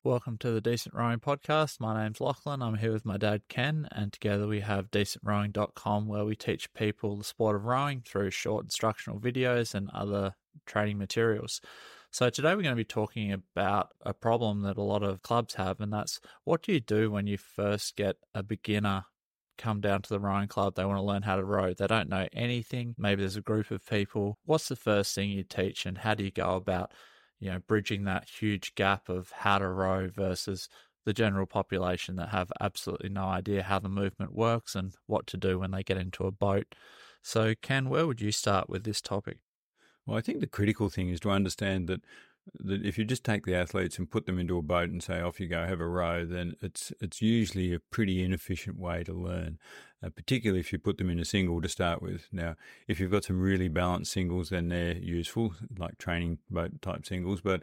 Welcome to the Decent Rowing Podcast. My name's Lachlan. I'm here with my dad, Ken, and together we have DecentRowing.com, where we teach people the sport of rowing through short instructional videos and other training materials. So today we're going to be talking about a problem that a lot of clubs have, and that's what do you do when you first get a beginner come down to the rowing club? They want to learn how to row. They don't know anything. Maybe there's a group of people. What's the first thing you teach, and how do you go about bridging that huge gap of how to row versus the general population that have absolutely no idea how the movement works and what to do when they get into a boat? So, Ken, where would you start with this topic? Well, I think the critical thing is to understand that if you just take the athletes and put them into a boat and say, off you go, have a row, then it's usually a pretty inefficient way to learn, particularly if you put them in a single to start with. Now, if you've got some really balanced singles, then they're useful, like training boat type singles, but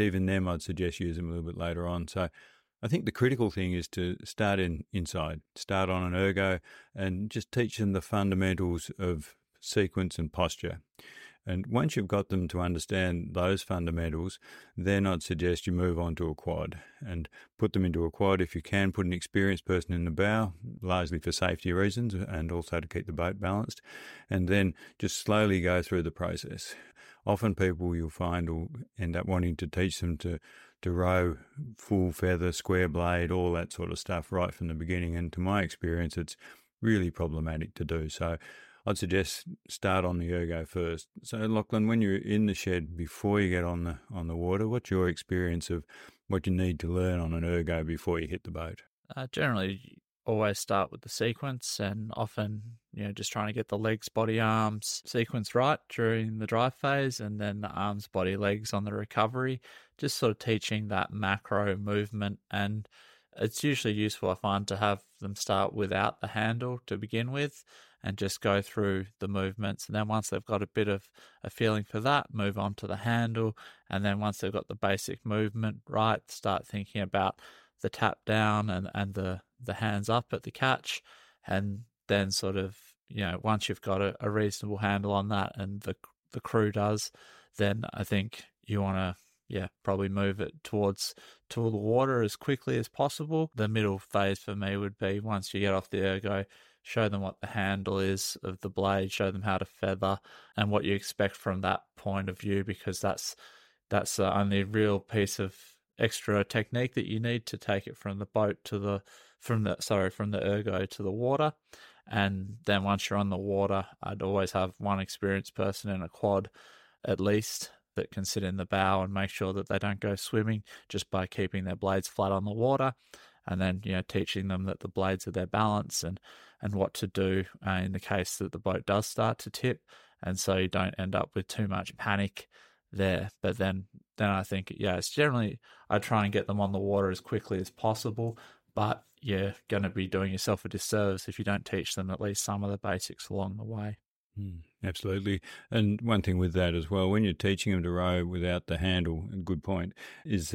I'd suggest use them a little bit later on. So I think the critical thing is to start inside, start on an ergo and just teach them the fundamentals of sequence and posture. And once you've got them to understand those fundamentals, then I'd suggest you move on to a quad and put them into a quad. If you can, put an experienced person in the bow, largely for safety reasons and also to keep the boat balanced, and then just slowly go through the process. Often people you'll find will end up wanting to teach them to row full feather, square blade, all that sort of stuff right from the beginning. And to my experience, it's really problematic to do. So I'd suggest start on the ergo first. So, Lachlan, when you're in the shed before you get on the water, what's your experience of what you need to learn on an ergo before you hit the boat? Generally, always start with the sequence, and often, just trying to get the legs, body, arms sequence right during the drive phase, and then the arms, body, legs on the recovery. Just sort of teaching that macro movement, and it's usually useful, I find, to have them start without the handle to begin with and just go through the movements. And then once they've got a bit of a feeling for that, move on to the handle. And then once they've got the basic movement right, start thinking about the tap down and the hands up at the catch. And then sort of, once you've got a reasonable handle on that and the crew does, then I think you want to probably move it towards the water as quickly as possible. The middle phase for me would be once you get off the ergo, show them what the handle is of the blade, show them how to feather and what you expect from that point of view, because that's the only real piece of extra technique that you need to take it from the boat from the ergo to the water. And then once you're on the water, I'd always have one experienced person in a quad at least that can sit in the bow and make sure that they don't go swimming just by keeping their blades flat on the water. And then, teaching them that the blades are their balance and what to do in the case that the boat does start to tip. And so you don't end up with too much panic there. But then I think, it's generally, I try and get them on the water as quickly as possible. But you're going to be doing yourself a disservice if you don't teach them at least some of the basics along the way. Absolutely. And one thing with that as well, when you're teaching them to row without the handle, a good point, is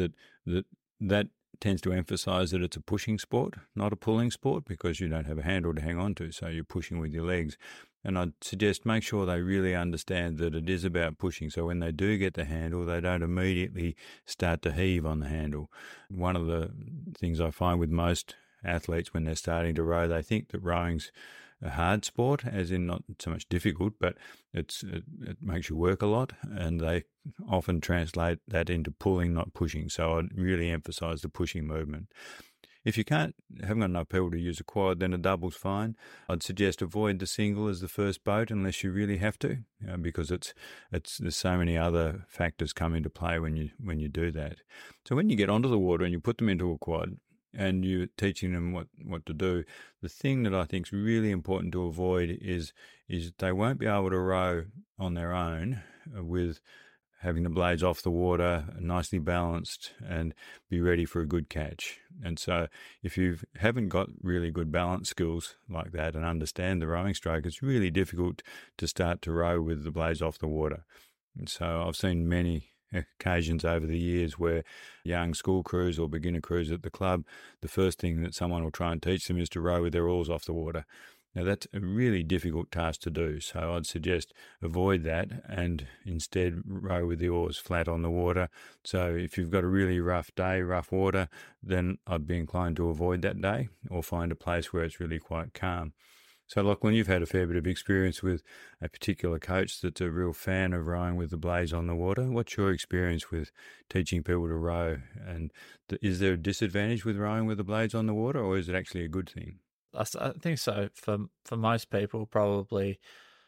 that tends to emphasize that it's a pushing sport, not a pulling sport, because you don't have a handle to hang on to, so you're pushing with your legs. And I'd suggest make sure they really understand that it is about pushing, so when they do get the handle, they don't immediately start to heave on the handle. One of the things I find with most athletes when they're starting to row, they think that rowing's a hard sport, as in not so much difficult, but it makes you work a lot, and they often translate that into pulling, not pushing. So I'd really emphasise the pushing movement. If you haven't got enough people to use a quad, then a double's fine. I'd suggest avoid the single as the first boat unless you really have to, because there's so many other factors come into play when you do that. So when you get onto the water and you put them into a quad, and you're teaching them what to do, the thing that I think is really important to avoid is they won't be able to row on their own with having the blades off the water, nicely balanced, and be ready for a good catch. And so if you haven't got really good balance skills like that and understand the rowing stroke, it's really difficult to start to row with the blades off the water. And so I've seen many occasions over the years where young school crews or beginner crews at the club, the first thing that someone will try and teach them is to row with their oars off the water. Now, that's a really difficult task to do, so I'd suggest avoid that and instead row with the oars flat on the water. So if you've got a really rough day, rough water, then I'd be inclined to avoid that day or find a place where it's really quite calm. So, Lachlan, you've had a fair bit of experience with a particular coach that's a real fan of rowing with the blades on the water. What's your experience with teaching people to row? And is there a disadvantage with rowing with the blades on the water, or is it actually a good thing? I think so. For most people, probably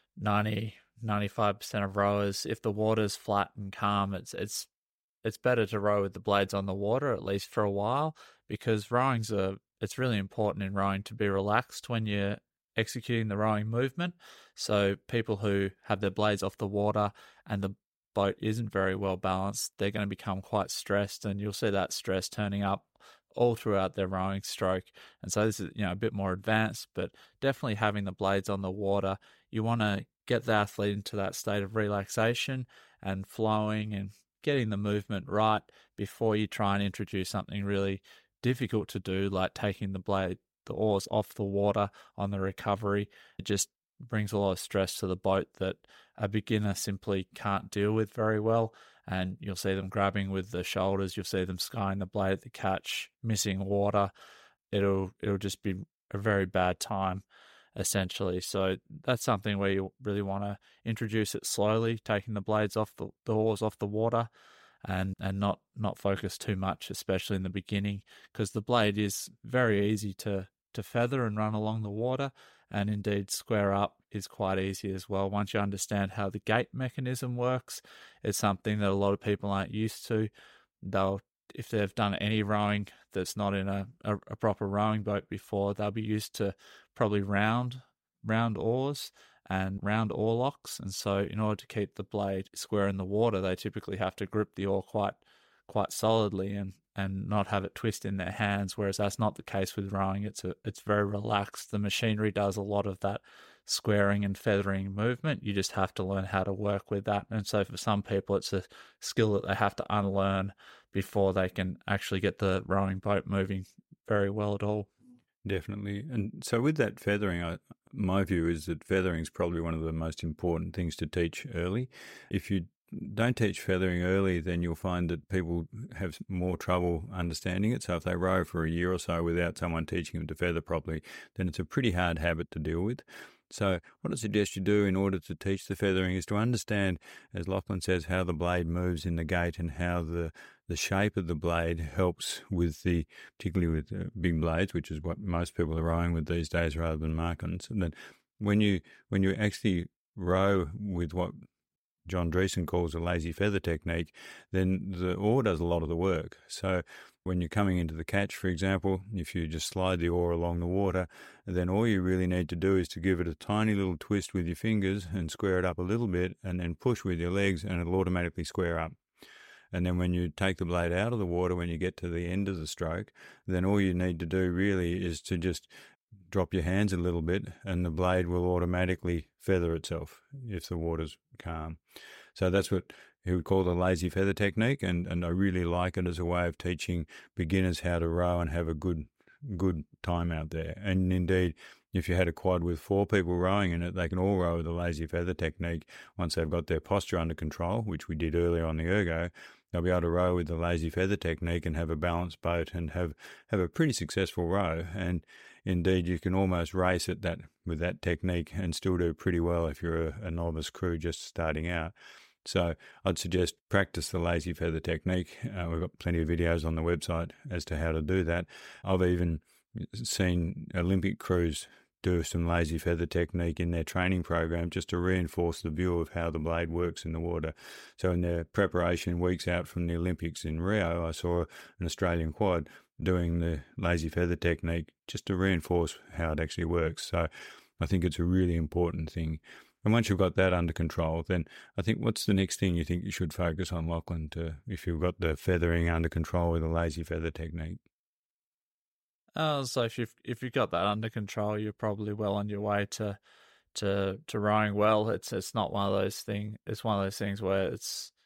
95% of rowers, if the water's flat and calm, it's better to row with the blades on the water, at least for a while, because it's really important in rowing to be relaxed when you're executing the rowing movement. So people who have their blades off the water and the boat isn't very well balanced, they're going to become quite stressed, and you'll see that stress turning up all throughout their rowing stroke. And so this is, a bit more advanced, but definitely having the blades on the water, you want to get the athlete into that state of relaxation and flowing and getting the movement right before you try and introduce something really difficult to do, like taking the oars off the water on the recovery. It just brings a lot of stress to the boat that a beginner simply can't deal with very well. And you'll see them grabbing with the shoulders, you'll see them skying the blade at the catch, missing water. It'll just be a very bad time, essentially. So that's something where you really want to introduce it slowly, taking the blades off the oars off the water, and not focus too much, especially in the beginning, because the blade is very easy to feather and run along the water, and indeed square up is quite easy as well. Once you understand how the gate mechanism works, it's something that a lot of people aren't used to. If they've done any rowing that's not in a proper rowing boat before, they'll be used to probably round oars and round oar locks. And so in order to keep the blade square in the water, they typically have to grip the oar quite solidly and not have it twist in their hands, whereas that's not the case with rowing. It's very relaxed. The machinery does a lot of that squaring and feathering movement. You just have to learn how to work with that. And so for some people, it's a skill that they have to unlearn before they can actually get the rowing boat moving very well at all. Definitely. And so with that feathering, my view is that feathering is probably one of the most important things to teach early. If you don't teach feathering early, then you'll find that people have more trouble understanding it. So if they row for a year or so without someone teaching them to feather properly, then it's a pretty hard habit to deal with. So what I suggest you do in order to teach the feathering is to understand, as Lachlan says, how the blade moves in the gate and how the shape of the blade helps with particularly with big blades, which is what most people are rowing with these days rather than markings. And then when you actually row with what John Dreesen calls a lazy feather technique, then the oar does a lot of the work. So when you're coming into the catch, for example, if you just slide the oar along the water, then all you really need to do is to give it a tiny little twist with your fingers and square it up a little bit, and then push with your legs and it'll automatically square up. And then when you take the blade out of the water, when you get to the end of the stroke, then all you need to do really is to just drop your hands a little bit and the blade will automatically feather itself if the water's calm. So that's what he would call the lazy feather technique, and I really like it as a way of teaching beginners how to row and have a good time out there. And indeed, if you had a quad with 4 people rowing in it, they can all row with the lazy feather technique once they've got their posture under control, which we did earlier on the ergo. They'll be able to row with the lazy feather technique and have a balanced boat and have a pretty successful row. And indeed, you can almost race at that with that technique and still do pretty well if you're a novice crew just starting out. So I'd suggest practice the lazy feather technique. We've got plenty of videos on the website as to how to do that. I've even seen Olympic crews do some lazy feather technique in their training program just to reinforce the view of how the blade works in the water. So in their preparation weeks out from the Olympics in Rio, I saw an Australian quad doing the lazy feather technique just to reinforce how it actually works. So I think it's a really important thing. And once you've got that under control, then I think what's the next thing you think you should focus on, Lachlan, if you've got the feathering under control with a lazy feather technique? So if you've got that under control, you're probably well on your way to rowing well. It's not one of those things. It's one of those things where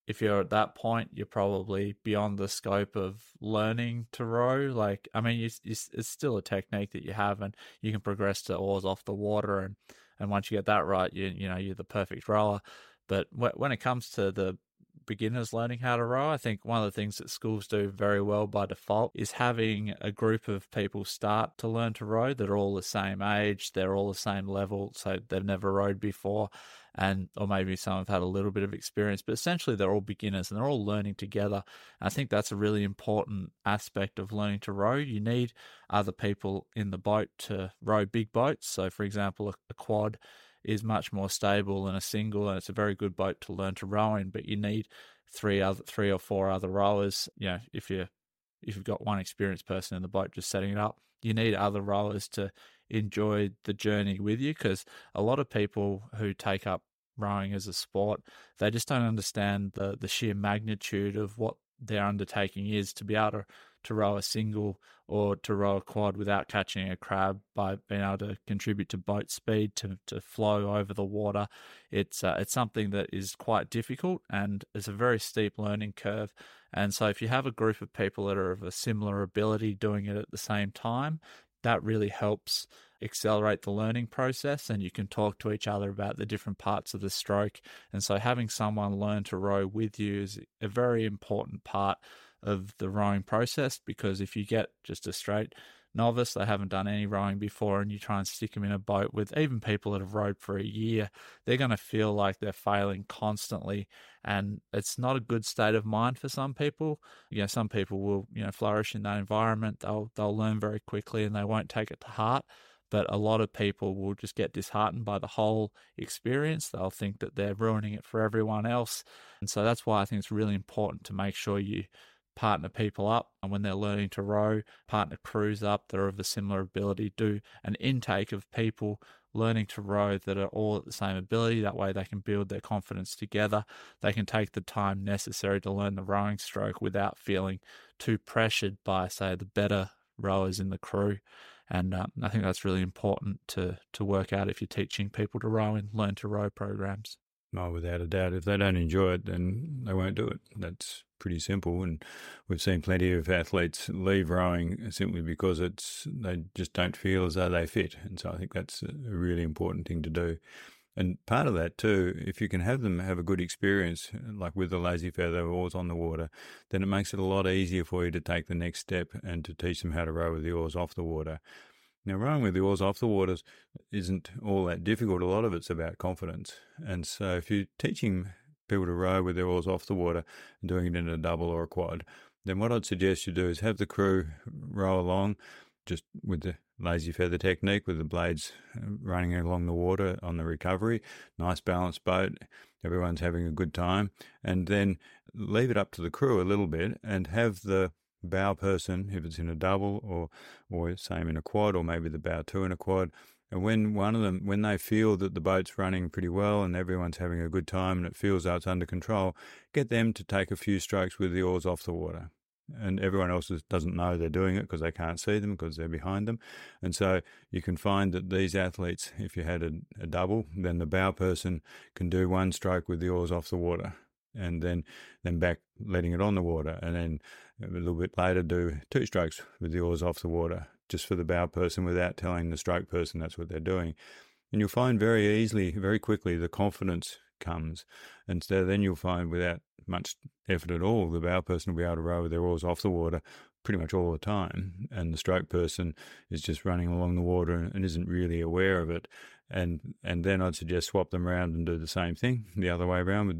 if you're at that point, you're probably beyond the scope of learning to row. Like, I mean, it's still a technique that you have, and you can progress to oars off the water, and once you get that right, you're the perfect rower. But when it comes to the beginners learning how to row, I think one of the things that schools do very well by default is having a group of people start to learn to row that are all the same age, they're all the same level, so they've never rowed before, or maybe some have had a little bit of experience, but essentially they're all beginners and they're all learning together. And I think that's a really important aspect of learning to row. You need other people in the boat to row big boats. So, for example, a quad is much more stable than a single, and it's a very good boat to learn to row in. But you need three or four other rowers. If you've got one experienced person in the boat just setting it up, you need other rowers to enjoy the journey with you, because a lot of people who take up rowing as a sport, they just don't understand the sheer magnitude of what their undertaking is to be able to row a single or to row a quad without catching a crab, by being able to contribute to boat speed, to flow over the water. It's something that is quite difficult, and it's a very steep learning curve. And so if you have a group of people that are of a similar ability doing it at the same time, that really helps accelerate the learning process, and you can talk to each other about the different parts of the stroke. And so having someone learn to row with you is a very important part of the rowing process, because if you get just a straight novice, they haven't done any rowing before, and you try and stick them in a boat with even people that have rowed for a year, they're going to feel like they're failing constantly, and it's not a good state of mind for some people. Some people will flourish in that environment. They'll learn very quickly and they won't take it to heart. But a lot of people will just get disheartened by the whole experience. They'll think that they're ruining it for everyone else. And so that's why I think it's really important to make sure you partner people up, and when they're learning to row, partner crews up that are of a similar ability. Do an intake of people learning to row that are all at the same ability. That way they can build their confidence together. They can take the time necessary to learn the rowing stroke without feeling too pressured by, say, the better rowers in the crew. And I think that's really important to work out if you're teaching people to row in learn to row programs. No, without a doubt. If they don't enjoy it, then they won't do it. That's pretty simple. And we've seen plenty of athletes leave rowing simply because they just don't feel as though they fit. And so I think that's a really important thing to do. And part of that too, if you can have them have a good experience, like with the lazy feather oars on the water, then it makes it a lot easier for you to take the next step and to teach them how to row with the oars off the water. Now, rowing with the oars off the water isn't all that difficult. A lot of it's about confidence. And so if you're teaching people to row with their oars off the water and doing it in a double or a quad, then what I'd suggest you do is have the crew row along just with the lazy feather technique, with the blades running along the water on the recovery. Nice balanced boat. Everyone's having a good time. And then leave it up to the crew a little bit and have the bow person, if it's in a double or same in a quad, or maybe the bow two in a quad, and when they feel that the boat's running pretty well and everyone's having a good time and it feels like it's under control, get them to take a few strokes with the oars off the water. And everyone else doesn't know they're doing it because they can't see them because they're behind them. And so you can find that these athletes, if you had a double, then the bow person can do one stroke with the oars off the water, and then back letting it on the water, and then a little bit later do two strokes with the oars off the water, just for the bow person without telling the stroke person that's what they're doing. And you'll find very quickly, the confidence comes. And so then you'll find without much effort at all, the bow person will be able to row with their oars off the water pretty much all the time. And the stroke person is just running along the water and isn't really aware of it. And then I'd suggest swap them around and do the same thing the other way around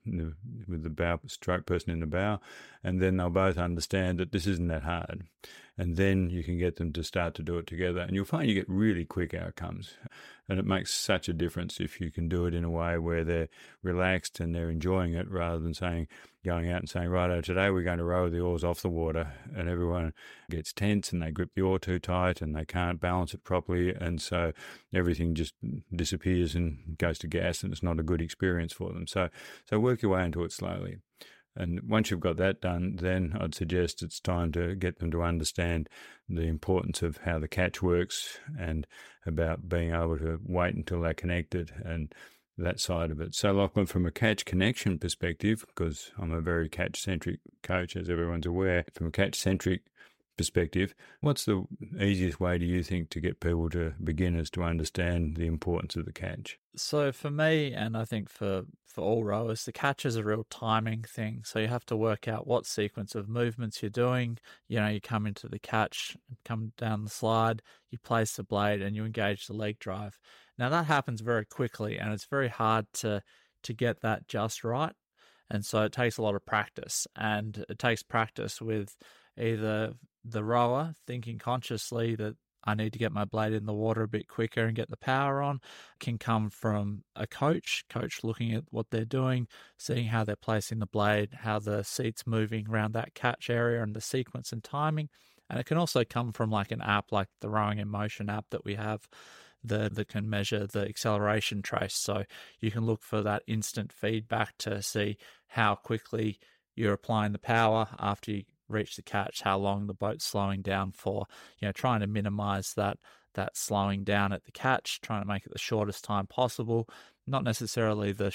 with the bow stroke person in the bow, and then they'll both understand that this isn't that hard. And then you can get them to start to do it together, and you'll find you get really quick outcomes. And it makes such a difference if you can do it in a way where they're relaxed and they're enjoying it, rather than going out and saying, righto, today we're going to row the oars off the water, and everyone gets tense and they grip the oar too tight and they can't balance it properly, and so everything just disappears and goes to gas, and it's not a good experience for them. So work your way into it slowly. And once you've got that done, then I'd suggest it's time to get them to understand the importance of how the catch works, and about being able to wait until they're connected, and that side of it. So, Lachlan, from a catch connection perspective, because I'm a very catch-centric coach, as everyone's aware, from a catch-centric perspective, what's the easiest way, do you think, to get beginners to understand the importance of the catch? So for me, and I think for all rowers, the catch is a real timing thing. So you have to work out what sequence of movements you're doing. You come into the catch, come down the slide, you place the blade, and you engage the leg drive. Now that happens very quickly, and it's very hard to get that just right. And so it takes a lot of practice, and it takes practice with either the rower thinking consciously that I need to get my blade in the water a bit quicker and get the power on, can come from a coach looking at what they're doing, seeing how they're placing the blade, how the seat's moving around that catch area and the sequence and timing. And it can also come from like an app like the Rowing in Motion app that we have that can measure the acceleration trace. So you can look for that instant feedback to see how quickly you're applying the power after you reach the catch, how long the boat's slowing down for, trying to minimize that slowing down at the catch, trying to make it the shortest time possible, not necessarily the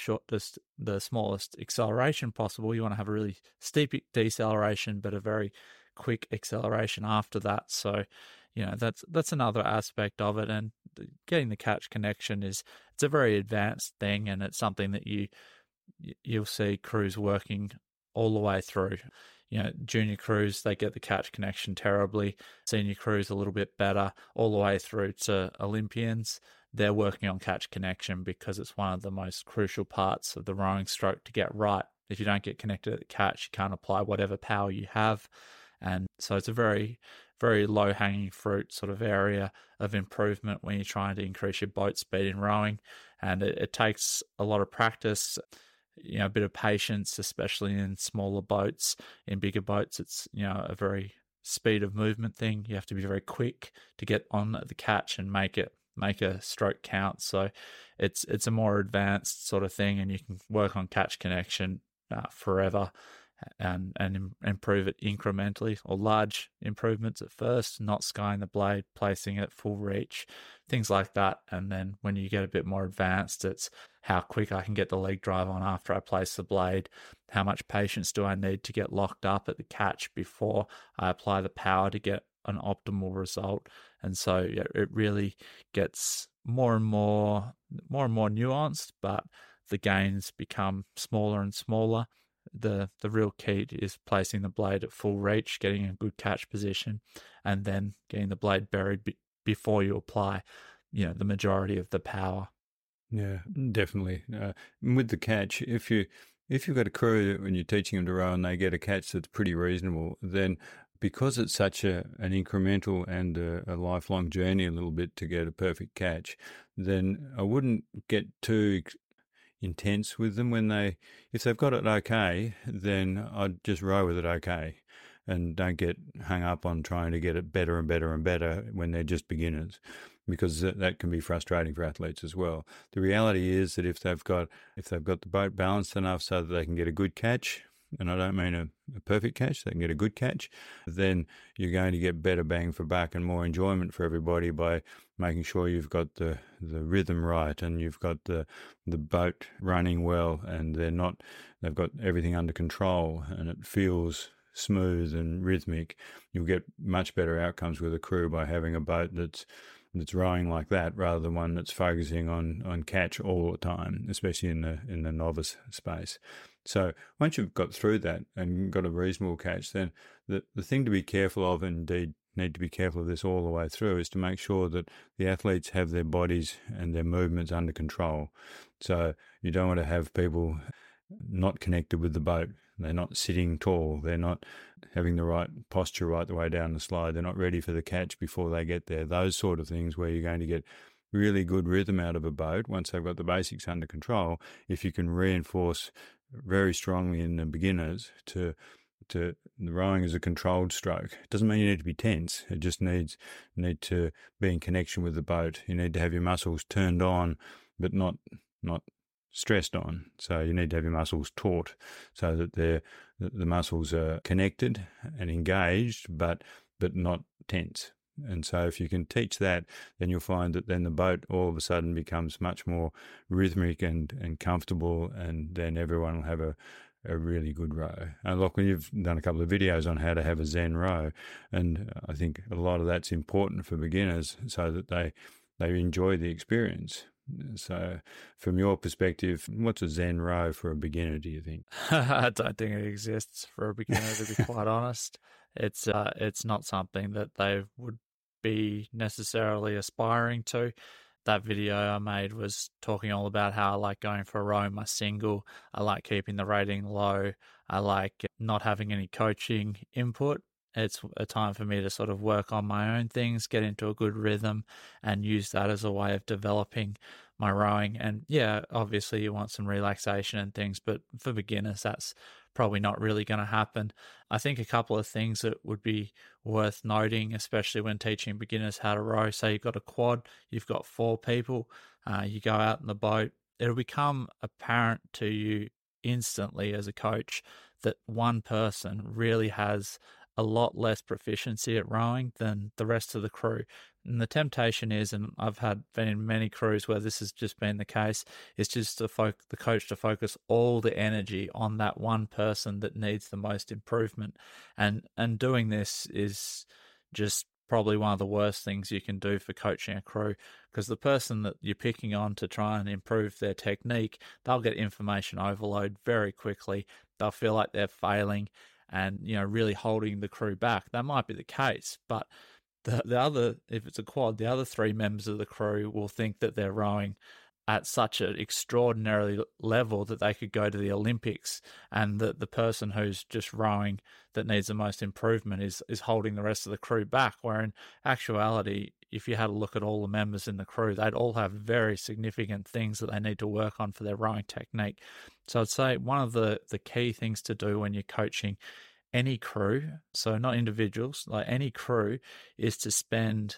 smallest acceleration possible. You want to have a really steep deceleration, but a very quick acceleration after that. So, that's another aspect of it. And getting the catch connection it's a very advanced thing, and it's something that you'll see crews working all the way through. Junior crews, they get the catch connection terribly. Senior crews a little bit better, all the way through to Olympians. They're working on catch connection because it's one of the most crucial parts of the rowing stroke to get right. If you don't get connected at the catch, you can't apply whatever power you have. And so it's a very, very low-hanging fruit sort of area of improvement when you're trying to increase your boat speed in rowing. And it takes a lot of practice, a bit of patience, especially in smaller boats. In bigger boats, it's, a very speed of movement thing. You have to be very quick to get on the catch and make a stroke count. So it's a more advanced sort of thing, and you can work on catch connection forever and improve it incrementally, or large improvements at first, not skying the blade, placing it full reach, things like that. And then when you get a bit more advanced, it's how quick I can get the leg drive on after I place the blade, how much patience do I need to get locked up at the catch before I apply the power to get an optimal result. And so it really gets more and more nuanced, but the gains become smaller and smaller. The real key is placing the blade at full reach, getting a good catch position, and then getting the blade buried before you apply, the majority of the power. Yeah, definitely. With the catch, if you've got a crew when you're teaching them to row and they get a catch that's pretty reasonable, then because it's such an incremental and a lifelong journey a little bit to get a perfect catch, then I wouldn't get too intense with them if they've got it okay, then I'd just row with it okay, and don't get hung up on trying to get it better and better and better when they're just beginners, because that can be frustrating for athletes as well. The reality is that if they've got the boat balanced enough so that they can get a good catch, and I don't mean a perfect catch, they can get a good catch, then you're going to get better bang for buck and more enjoyment for everybody by making sure you've got the rhythm right, and you've got the boat running well, and they've got everything under control, and it feels smooth and rhythmic. You'll get much better outcomes with a crew by having a boat that's rowing like that, rather than one that's focusing on catch all the time, especially in the novice space. So once you've got through that and got a reasonable catch, then the thing to be careful of, and indeed need to be careful of this all the way through, is to make sure that the athletes have their bodies and their movements under control. So you don't want to have people not connected with the boat. They're not sitting tall. They're not having the right posture right the way down the slide. They're not ready for the catch before they get there. Those sort of things where you're going to get really good rhythm out of a boat once they've got the basics under control. If you can reinforce very strongly in the beginners to the rowing is a controlled stroke. It doesn't mean you need to be tense. It just need to be in connection with the boat. You need to have your muscles turned on, but not stressed on. So you need to have your muscles taut so that the muscles are connected and engaged, but not tense. And so if you can teach that, then you'll find that then the boat all of a sudden becomes much more rhythmic and comfortable, and then everyone will have a really good row. And Lachlan, you've done a couple of videos on how to have a Zen row, and I think a lot of that's important for beginners so that they enjoy the experience. So from your perspective, what's a Zen row for a beginner, do you think? I don't think it exists for a beginner, to be quite honest. It's not something that they would be necessarily aspiring to. That video I made was talking all about how I like going for a row in my single. I like keeping the rating low. I like not having any coaching input. It's a time for me to sort of work on my own things, get into a good rhythm, and use that as a way of developing my rowing. And yeah, obviously you want some relaxation and things, but for beginners, that's probably not really going to happen. I think a couple of things that would be worth noting, especially when teaching beginners how to row. Say you've got a quad, you've got 4 people, you go out in the boat, it'll become apparent to you instantly as a coach that one person really has a lot less proficiency at rowing than the rest of the crew. And the temptation is, and I've been in many crews where this has just been the case, is just the coach to focus all the energy on that one person that needs the most improvement. And doing this is just probably one of the worst things you can do for coaching a crew, because the person that you're picking on to try and improve their technique, they'll get information overload very quickly. They'll feel like they're failing and, really holding the crew back. That might be the case, but the other, if it's a quad, the other 3 members of the crew will think that they're rowing at such an extraordinary level that they could go to the Olympics, and that the person who's just rowing that needs the most improvement is holding the rest of the crew back, where in actuality, if you had a look at all the members in the crew, they'd all have very significant things that they need to work on for their rowing technique. So I'd say one of the key things to do when you're coaching any crew, so not individuals, like any crew, is to spend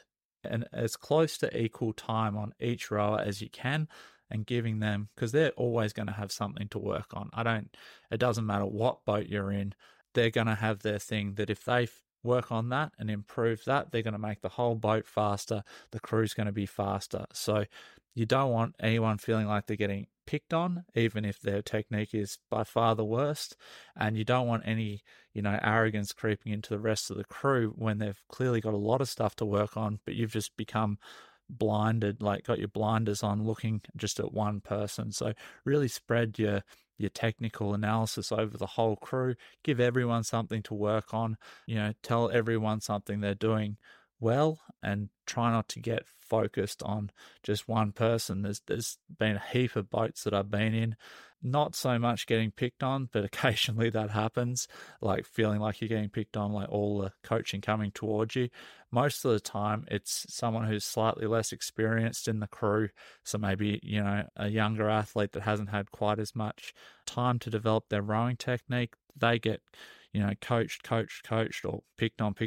as close to equal time on each rower as you can, and giving them, because they're always going to have something to work on. It doesn't matter what boat you're in, they're going to have their thing that if they work on that and improve that, they're going to make the whole boat faster. The crew's going to be faster. So you don't want anyone feeling like they're getting picked on, even if their technique is by far the worst. And you don't want any, arrogance creeping into the rest of the crew when they've clearly got a lot of stuff to work on, but you've just become blinded, like got your blinders on looking just at one person. So really spread your technical analysis over the whole crew. Give everyone something to work on. Tell everyone something they're doing well, and try not to get focused on just one person. There's been a heap of boats that I've been in, not so much getting picked on, but occasionally that happens, like feeling like you're getting picked on, like all the coaching coming towards you. Most of the time it's someone who's slightly less experienced in the crew, so maybe a younger athlete that hasn't had quite as much time to develop their rowing technique. They get coached, or picked on.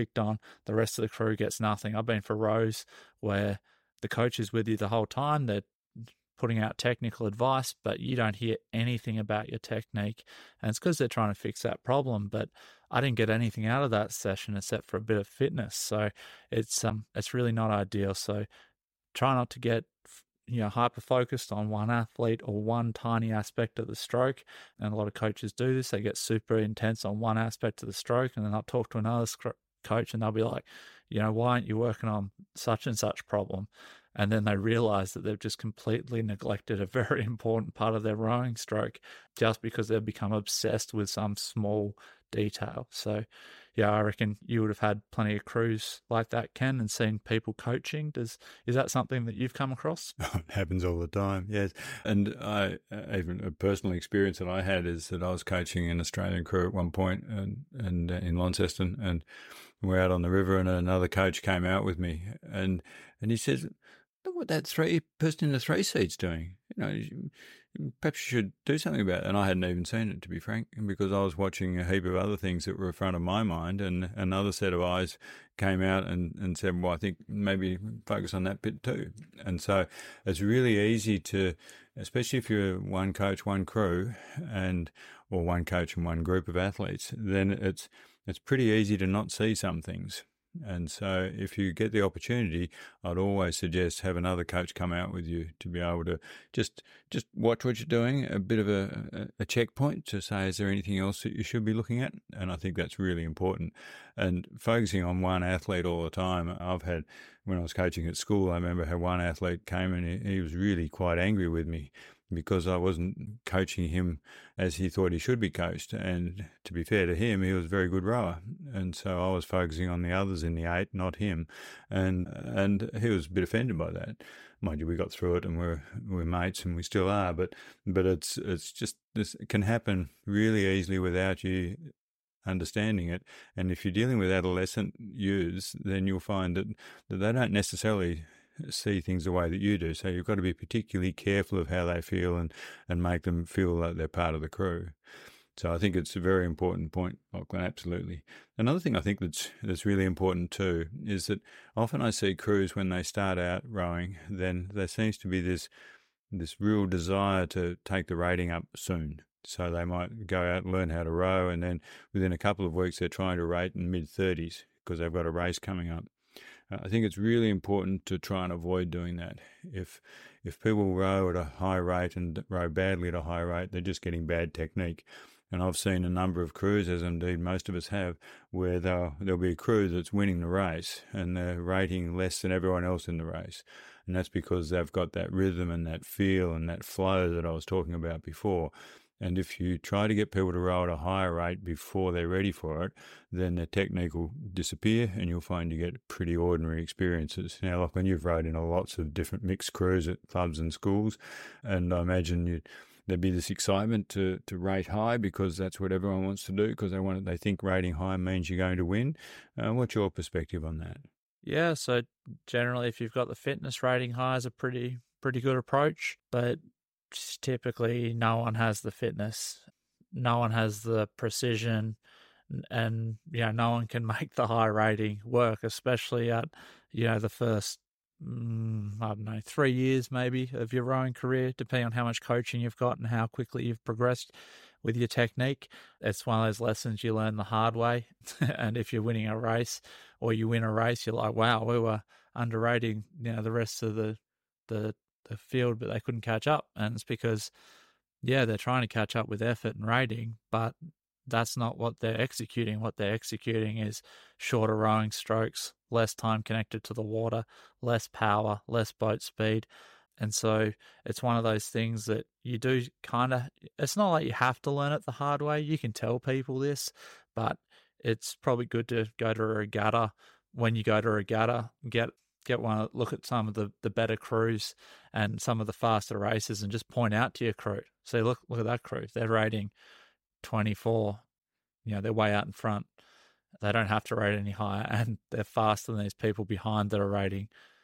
The rest of the crew gets nothing. I've been for rows where the coach is with you the whole time. They're putting out technical advice, but you don't hear anything about your technique. And it's because they're trying to fix that problem. But I didn't get anything out of that session except for a bit of fitness. So it's really not ideal. So try not to get hyper focused on one athlete or one tiny aspect of the stroke. And a lot of coaches do this. They get super intense on one aspect of the stroke, and then I'll talk to another coach and they'll be like, why aren't you working on such and such problem? And then they realize that they've just completely neglected a very important part of their rowing stroke just because they've become obsessed with some small detail. So yeah, I reckon you would have had plenty of crews like that, Ken, and seen people coaching. Is that something that you've come across? It happens all the time, yes. And even a personal experience that I had is that I was coaching an Australian crew at one point and in Launceston, and we're out on the river, and another coach came out with me, and he says, "Look what that person in the 3 seat's doing. Perhaps you should do something about it." And I hadn't even seen it, to be frank, because I was watching a heap of other things that were in front of my mind, and another set of eyes came out and said, well, I think maybe focus on that bit too. And so it's really easy to, especially if you're one coach, one crew, or one coach and one group of athletes, then it's pretty easy to not see some things. And so if you get the opportunity, I'd always suggest have another coach come out with you to be able to just watch what you're doing, a bit of a checkpoint to say, is there anything else that you should be looking at? And I think that's really important. And focusing on one athlete all the time, I've had, when I was coaching at school, I remember how one athlete came and he was really quite angry with me because I wasn't coaching him as he thought he should be coached. And to be fair to him, he was a very good rower. And so I was focusing on the others in the 8, not him. And he was a bit offended by that. Mind you, we got through it and we're mates and we still are. But it's just, this can happen really easily without you understanding it. And if you're dealing with adolescent youths, then you'll find that they don't necessarily see things the way that you do. So you've got to be particularly careful of how they feel and make them feel like they're part of the crew. So I think it's a very important point, Lachlan, absolutely. Another thing I think that's really important too is that often I see crews when they start out rowing, then there seems to be this real desire to take the rating up soon. So they might go out and learn how to row, and then within a couple of weeks they're trying to rate in mid-30s because they've got a race coming up. I think it's really important to try and avoid doing that. If people row at a high rate and row badly at a high rate, they're just getting bad technique. And I've seen a number of crews, as indeed most of us have, where there'll be a crew that's winning the race and they're rating less than everyone else in the race. And that's because they've got that rhythm and that feel and that flow that I was talking about before. And if you try to get people to row at a higher rate before they're ready for it, then their technique will disappear and you'll find you get pretty ordinary experiences. Now, like when you've rowed in lots of different mixed crews at clubs and schools, and I imagine there'd be this excitement to rate high because that's what everyone wants to do because they think rating high means you're going to win. What's your perspective on that? Yeah, so generally if you've got the fitness rating high is a pretty good approach, but typically no one has the fitness, no one has the precision, and no one can make the high rating work, especially at the first 3 years maybe of your rowing career, depending on how much coaching you've got and how quickly you've progressed with your technique. It's one of those lessons you learn the hard way. And if you're winning a race or you win a race, you're like, wow, we were underrating the rest of the field, but they couldn't catch up. And it's because they're trying to catch up with effort and rating, but that's not what they're executing. What they're executing is shorter rowing strokes, less time connected to the water, less power, less boat speed. And so it's one of those things that you do it's not like you have to learn it the hard way. You can tell people this, but it's probably good to go to a regatta. When you go to a regatta, get look at some of the better crews and some of the faster races and just point out to your crew. Say, look at that crew. They're rating 24. They're way out in front. They don't have to rate any higher, and they're faster than these people behind that are rating,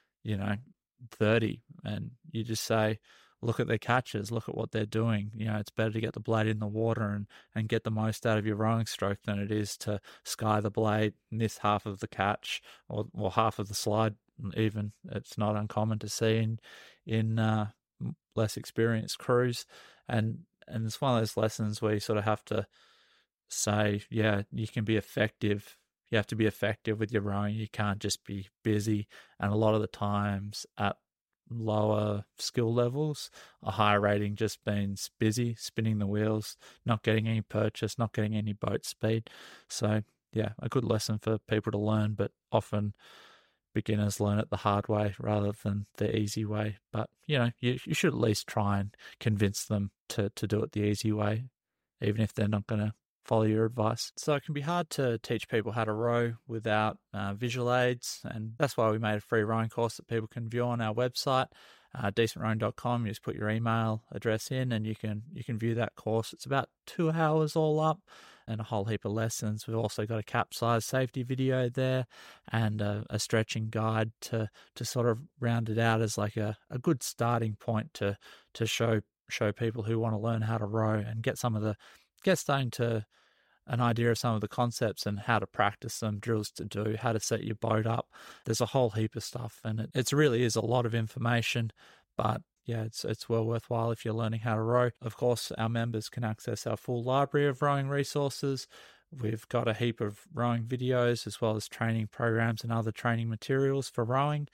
30. And you just say, look at their catches, look at what they're doing. It's better to get the blade in the water and get the most out of your rowing stroke than it is to sky the blade, miss half of the catch or half of the slide. Even it's not uncommon to see in less experienced crews, and it's one of those lessons where you sort of have to say, you can be effective. You have to be effective with your rowing. You can't just be busy. And a lot of the times at lower skill levels, a higher rating just means busy, spinning the wheels, not getting any purchase, not getting any boat speed. So a good lesson for people to learn, but often beginners learn it the hard way rather than the easy way. But, you should at least try and convince them to do it the easy way, even if they're not going to follow your advice. So it can be hard to teach people how to row without visual aids, and that's why we made a free rowing course that people can view on our website, decentrowing.com. You just put your email address in and you can view that course. It's about 2 hours all up and a whole heap of lessons. We've also got a capsize safety video there and a stretching guide to sort of round it out as like a good starting point to show people who want to learn how to row and get starting to an idea of some of the concepts and how to practice them, drills to do, how to set your boat up. There's a whole heap of stuff, and it really is a lot of information, but it's well worthwhile if you're learning how to row. Of course, our members can access our full library of rowing resources. We've got a heap of rowing videos as well as training programs and other training materials for rowing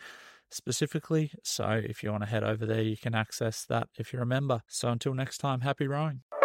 specifically. So if you want to head over there, you can access that if you're a member. So until next time, happy rowing.